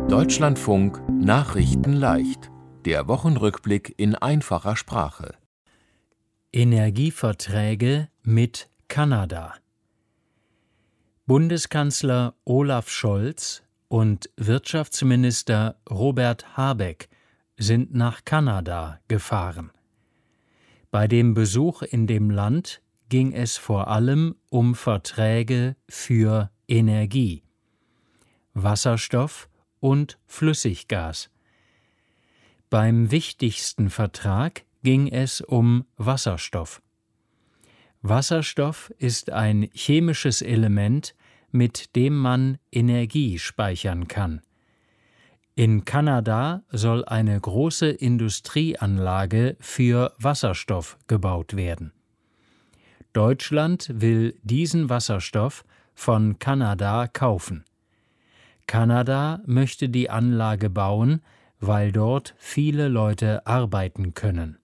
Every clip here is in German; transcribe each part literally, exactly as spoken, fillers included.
Deutschlandfunk Nachrichten leicht. Der Wochenrückblick in einfacher Sprache. Energieverträge mit Kanada. Bundeskanzler Olaf Scholz und Wirtschaftsminister Robert Habeck sind nach Kanada gefahren. Bei dem Besuch in dem Land ging es vor allem um Verträge für Energie, Wasserstoff und Flüssiggas. Beim wichtigsten Vertrag ging es um Wasserstoff. Wasserstoff ist ein chemisches Element, mit dem man Energie speichern kann. In Kanada soll eine große Industrieanlage für Wasserstoff gebaut werden. Deutschland will diesen Wasserstoff von Kanada kaufen. Kanada möchte die Anlage bauen, weil dort viele Leute arbeiten können.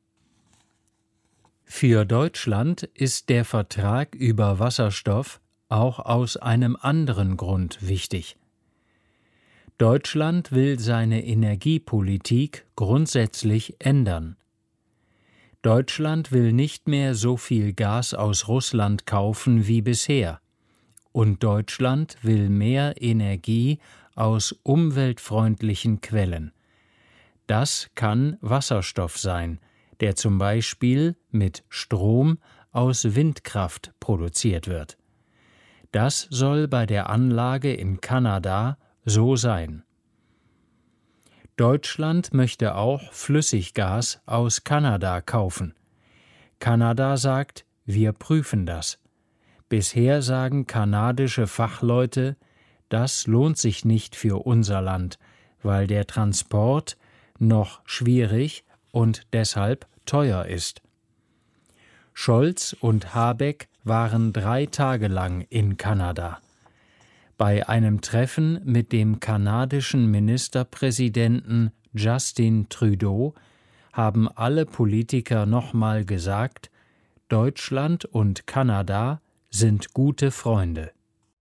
Für Deutschland ist der Vertrag über Wasserstoff auch aus einem anderen Grund wichtig. Deutschland will seine Energiepolitik grundsätzlich ändern. Deutschland will nicht mehr so viel Gas aus Russland kaufen wie bisher. Und Deutschland will mehr Energie aus umweltfreundlichen Quellen. Das kann Wasserstoff sein, der zum Beispiel mit Strom aus Windkraft produziert wird. Das soll bei der Anlage in Kanada so sein. Deutschland möchte auch Flüssiggas aus Kanada kaufen. Kanada sagt, wir prüfen das. Bisher sagen kanadische Fachleute, das lohnt sich nicht für unser Land, weil der Transport noch schwierig und deshalb teuer ist. Scholz und Habeck waren drei Tage lang in Kanada. Bei einem Treffen mit dem kanadischen Ministerpräsidenten Justin Trudeau haben alle Politiker nochmal gesagt, Deutschland und Kanada sind gute Freunde.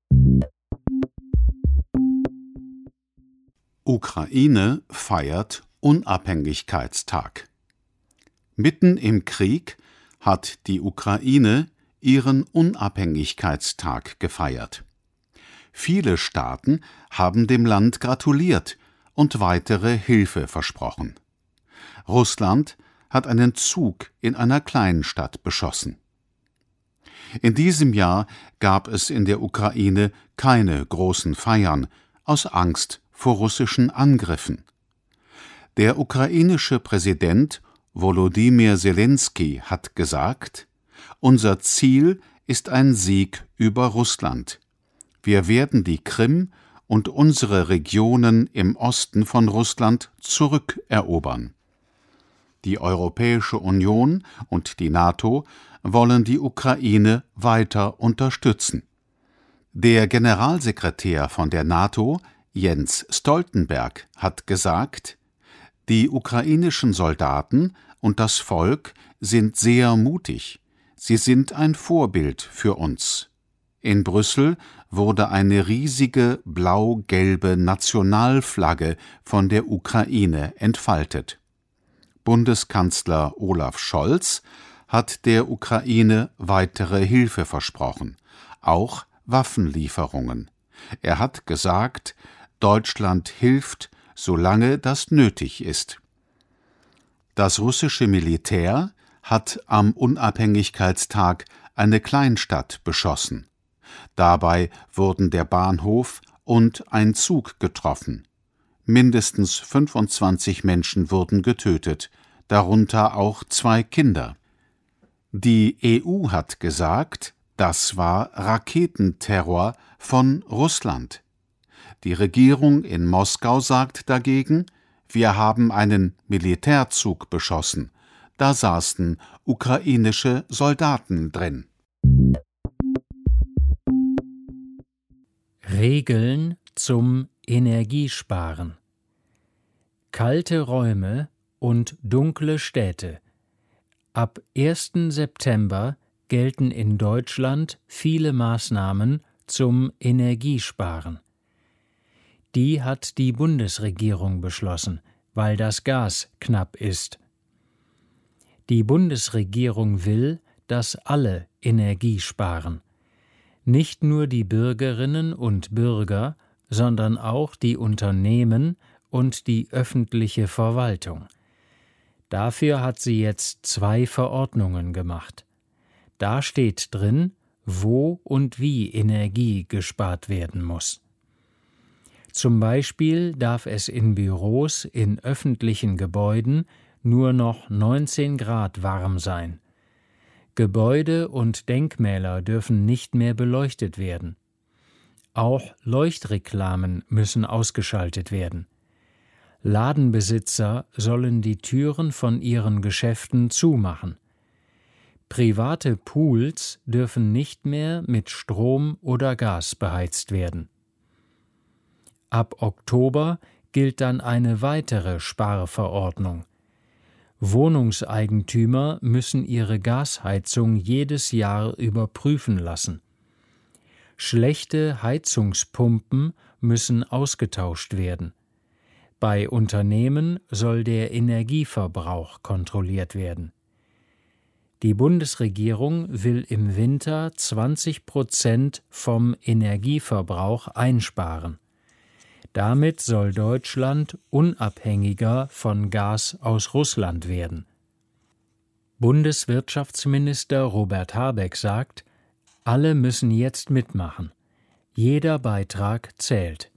Ukraine feiert Unabhängigkeitstag. Mitten im Krieg hat die Ukraine ihren Unabhängigkeitstag gefeiert. Viele Staaten haben dem Land gratuliert und weitere Hilfe versprochen. Russland hat einen Zug in einer Kleinstadt beschossen. In diesem Jahr gab es in der Ukraine keine großen Feiern, aus Angst vor russischen Angriffen. Der ukrainische Präsident Volodymyr Selenskyj hat gesagt, unser Ziel ist ein Sieg über Russland. Wir werden die Krim und unsere Regionen im Osten von Russland zurückerobern. Die Europäische Union und die NATO wollen die Ukraine weiter unterstützen. Der Generalsekretär von der NATO, Jens Stoltenberg, hat gesagt, die ukrainischen Soldaten und das Volk sind sehr mutig. Sie sind ein Vorbild für uns. In Brüssel wurde eine riesige blau-gelbe Nationalflagge von der Ukraine entfaltet. Bundeskanzler Olaf Scholz hat der Ukraine weitere Hilfe versprochen, auch Waffenlieferungen. Er hat gesagt, Deutschland hilft, solange das nötig ist. Das russische Militär hat am Unabhängigkeitstag eine Kleinstadt beschossen. Dabei wurden der Bahnhof und ein Zug getroffen. Mindestens fünfundzwanzig Menschen wurden getötet, darunter auch zwei Kinder. Die E U hat gesagt, das war Raketenterror von Russland. Die Regierung in Moskau sagt dagegen, wir haben einen Militärzug beschossen. Da saßen ukrainische Soldaten drin. Regeln zum Energiesparen. Kalte Räume und dunkle Städte. Ab ersten September gelten in Deutschland viele Maßnahmen zum Energiesparen. Die hat die Bundesregierung beschlossen, weil das Gas knapp ist. Die Bundesregierung will, dass alle Energie sparen. Nicht nur die Bürgerinnen und Bürger, sondern auch die Unternehmen und die öffentliche Verwaltung. Dafür hat sie jetzt zwei Verordnungen gemacht. Da steht drin, wo und wie Energie gespart werden muss. Zum Beispiel darf es in Büros in öffentlichen Gebäuden nur noch neunzehn Grad warm sein. Gebäude und Denkmäler dürfen nicht mehr beleuchtet werden. Auch Leuchtreklamen müssen ausgeschaltet werden. Ladenbesitzer sollen die Türen von ihren Geschäften zumachen. Private Pools dürfen nicht mehr mit Strom oder Gas beheizt werden. Ab Oktober gilt dann eine weitere Sparverordnung. Wohnungseigentümer müssen ihre Gasheizung jedes Jahr überprüfen lassen. Schlechte Heizungspumpen müssen ausgetauscht werden. Bei Unternehmen soll der Energieverbrauch kontrolliert werden. Die Bundesregierung will im Winter zwanzig Prozent vom Energieverbrauch einsparen. Damit soll Deutschland unabhängiger von Gas aus Russland werden. Bundeswirtschaftsminister Robert Habeck sagt, alle müssen jetzt mitmachen. Jeder Beitrag zählt.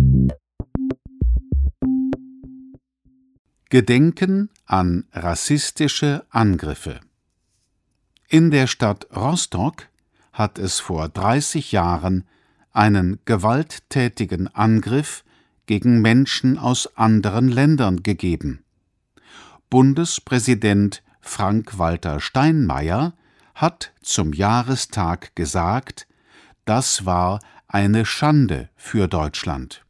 Gedenken an rassistische Angriffe. In der Stadt Rostock hat es vor dreißig Jahren einen gewalttätigen Angriff gegen Menschen aus anderen Ländern gegeben. Bundespräsident Frank-Walter Steinmeier hat zum Jahrestag gesagt, das war eine Schande für Deutschland.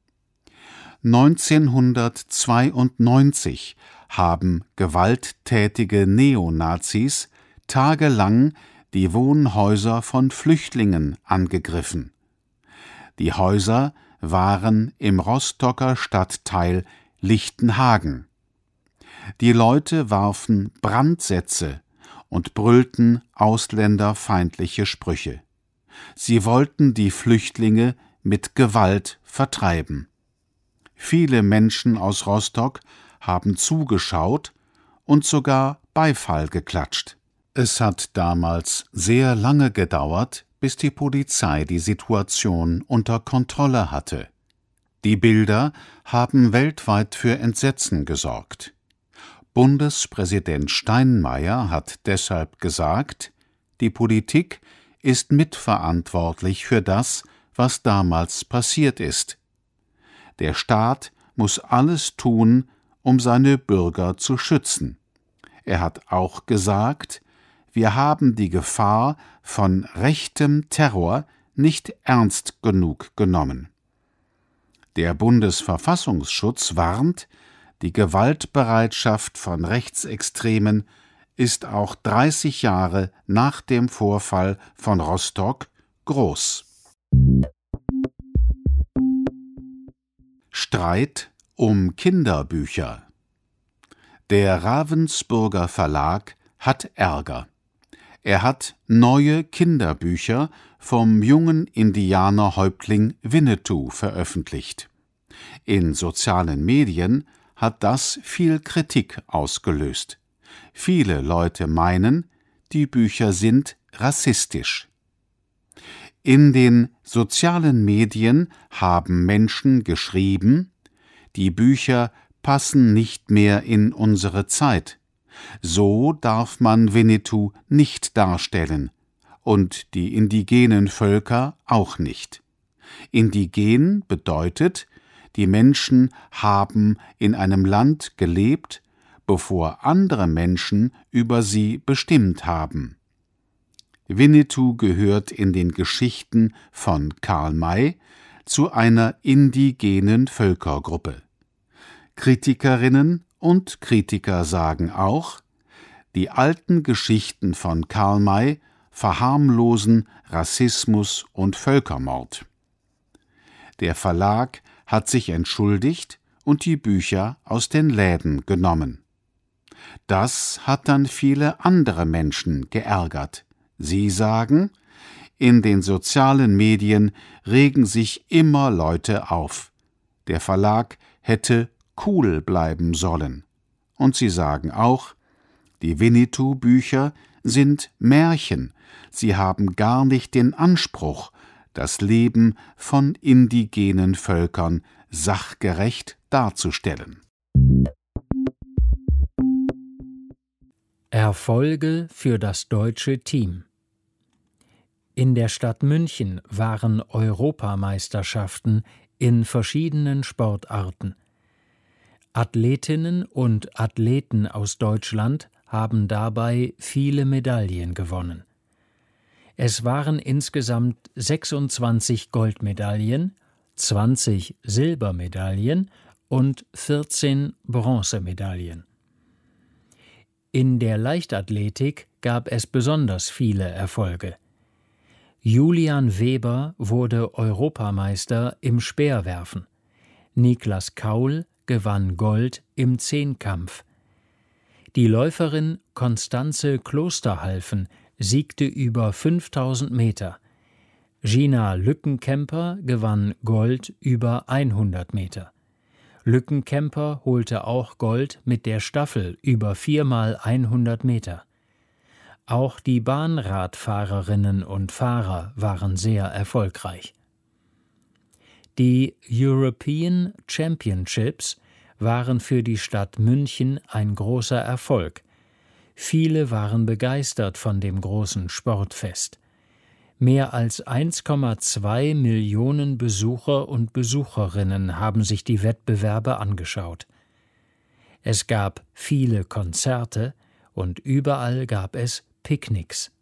neunzehnhundertzweiundneunzig haben gewalttätige Neonazis tagelang die Wohnhäuser von Flüchtlingen angegriffen. Die Häuser waren im Rostocker Stadtteil Lichtenhagen. Die Leute warfen Brandsätze und brüllten ausländerfeindliche Sprüche. Sie wollten die Flüchtlinge mit Gewalt vertreiben. Viele Menschen aus Rostock haben zugeschaut und sogar Beifall geklatscht. Es hat damals sehr lange gedauert, bis die Polizei die Situation unter Kontrolle hatte. Die Bilder haben weltweit für Entsetzen gesorgt. Bundespräsident Steinmeier hat deshalb gesagt, die Politik ist mitverantwortlich für das, was damals passiert ist. Der Staat muss alles tun, um seine Bürger zu schützen. Er hat auch gesagt, wir haben die Gefahr von rechtem Terror nicht ernst genug genommen. Der Bundesverfassungsschutz warnt, die Gewaltbereitschaft von Rechtsextremen ist auch dreißig Jahre nach dem Vorfall von Rostock groß. Streit um Kinderbücher. Der Ravensburger Verlag hat Ärger. Er hat neue Kinderbücher vom jungen Indianerhäuptling Winnetou veröffentlicht. In sozialen Medien hat das viel Kritik ausgelöst. Viele Leute meinen, die Bücher sind rassistisch. In den sozialen Medien haben Menschen geschrieben, die Bücher passen nicht mehr in unsere Zeit. So darf man Winnetou nicht darstellen und die indigenen Völker auch nicht. Indigen bedeutet, die Menschen haben in einem Land gelebt, bevor andere Menschen über sie bestimmt haben. Winnetou gehört in den Geschichten von Karl May zu einer indigenen Völkergruppe. Kritikerinnen und Kritiker sagen auch, die alten Geschichten von Karl May verharmlosen Rassismus und Völkermord. Der Verlag hat sich entschuldigt und die Bücher aus den Läden genommen. Das hat dann viele andere Menschen geärgert. Sie sagen, in den sozialen Medien regen sich immer Leute auf. Der Verlag hätte cool bleiben sollen. Und sie sagen auch, die Winnetou-Bücher sind Märchen. Sie haben gar nicht den Anspruch, das Leben von indigenen Völkern sachgerecht darzustellen. Erfolge für das deutsche Team. In der Stadt München waren Europameisterschaften in verschiedenen Sportarten. Athletinnen und Athleten aus Deutschland haben dabei viele Medaillen gewonnen. Es waren insgesamt sechsundzwanzig Goldmedaillen, zwanzig Silbermedaillen und vierzehn Bronzemedaillen. In der Leichtathletik gab es besonders viele Erfolge. Julian Weber wurde Europameister im Speerwerfen. Niklas Kaul gewann Gold im Zehnkampf. Die Läuferin Constanze Klosterhalfen siegte über fünftausend Meter. Gina Lückenkämper gewann Gold über hundert Meter. Lückenkämper holte auch Gold mit der Staffel über viermal hundert Meter. Auch die Bahnradfahrerinnen und Fahrer waren sehr erfolgreich. Die European Championships waren für die Stadt München ein großer Erfolg. Viele waren begeistert von dem großen Sportfest. Mehr als eins Komma zwei Millionen Besucher und Besucherinnen haben sich die Wettbewerbe angeschaut. Es gab viele Konzerte und überall gab es Picknicks.